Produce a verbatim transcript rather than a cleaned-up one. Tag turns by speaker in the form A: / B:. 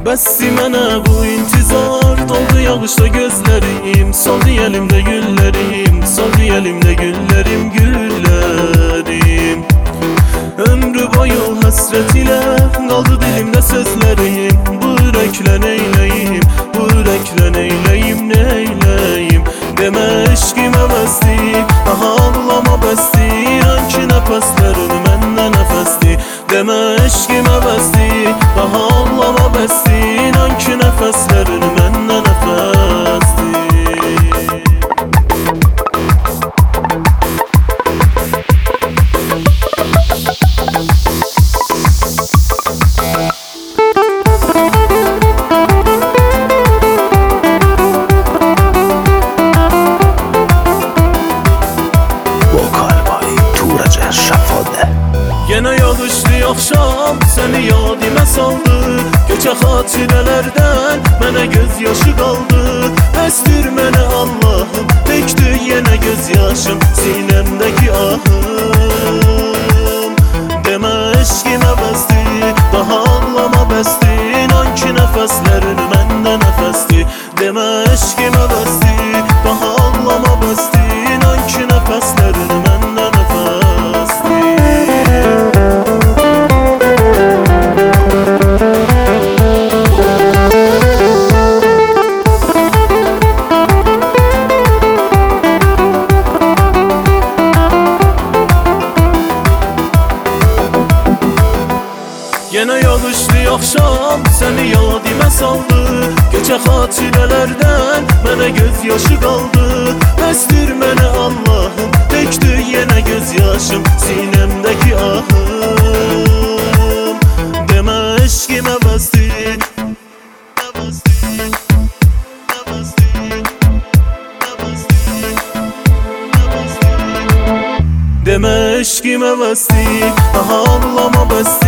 A: Bəsdi mənə bu intizar, doldu yağışda gözlərim, soldu elimdə güllərim, soldu elimdə güllərim, güllərim. Ömrü boyu həsrət ilə qaldı dilimdə sözlərim, bu ürəklə neyləyim, bu ürəklə neyləyim, neyləyim. Demə eşqim əvəzdir, daha ağlama bəsdir, hanki nəfəslərin məndən nəfəsdir. Demə eşqim əvəzdir, daha ağlama bəsdir, hanki nəfəslərin məndən nəfəsdir. Yenə yağışlı axşam səni yadimə saldı, keçə xatirələrdən mənə göz yaşı qaldı. Əstir mənə Allahım, tökdü yenə göz yaşım sinəmdəki ahım. Demə eşqim əvəzdir, daha ağlama bəsdir, hanki nəfəslərin məndən nəfəsdir. Demə eşqim əvəzdir, daha ağlama bəsdir, hanki nəfəslərin məndən nəfəsdir. Yenə yağışlı axşam səni yadimə saldı, keçə xatirələrdən mənə göz yaşı qaldı. Əstir mənə Allahım, tökdü yenə göz yaşım sinəmdəki ahım. Demə eşqim əvəzdir, əvəzdir, əvəzdir, əvəzdir, əvəzdir. Demə eşqim əvəzdir, daha ağlama bəsdir,